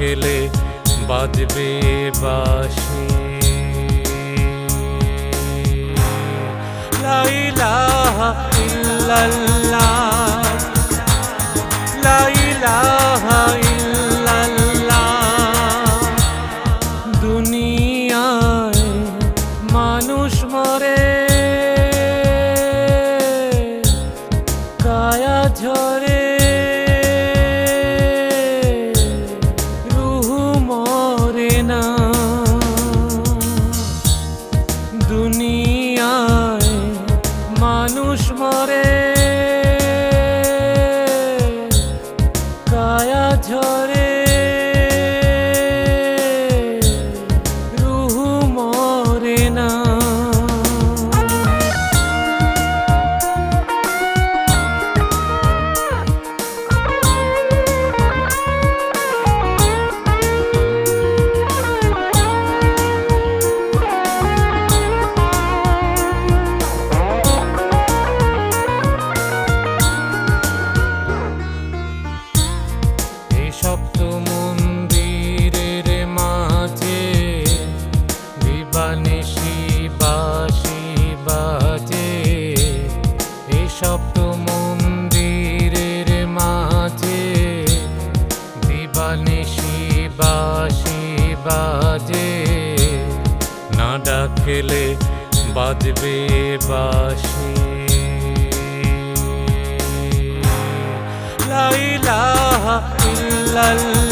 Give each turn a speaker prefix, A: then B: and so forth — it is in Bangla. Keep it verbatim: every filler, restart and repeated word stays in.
A: ডাকলে বাজবে বাঁশি। লা ইলাহা ইল্লাল্লাহ, লা ইলাহা ইল্লাল্লাহ। দুনিয়ায় মানুষ মরে, কায়া ঝরে, রূহ মরে না। দুনিয়ায় মানুষ মরে, কায়া ঝরে, রূহ মরে না। সপ্ত মন্দিরের মাঝে দিবানিশি বাঁশি বাজে। এই সপ্ত মন্দিরের মাঝে দিবানিশি বাঁশি বাজে। না ডাকলে বাজবে বাঁশি। লা ইলাহা ইল্লাল্লাহ।